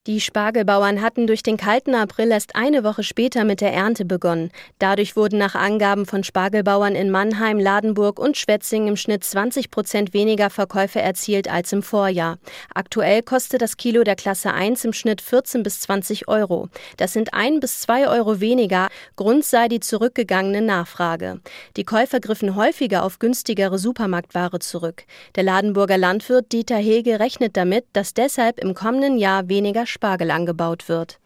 Die Spargelbauern hatten durch den kalten April erst eine Woche später mit der Ernte begonnen. Dadurch wurden nach Angaben von Spargelbauern in Mannheim, Ladenburg und Schwetzingen im Schnitt 20% weniger Verkäufe erzielt als im Vorjahr. Aktuell kostet das Kilo der Klasse 1 im Schnitt 14 bis 20 Euro. Das sind 1 bis 2 Euro weniger. Grund sei die zurückgegangene Nachfrage. Die Käufer griffen häufiger auf günstigere Supermarktware zurück. Der Ladenburger Landwirt Dieter Hege rechnet damit, dass deshalb im kommenden Jahr weniger Spargel angebaut wird.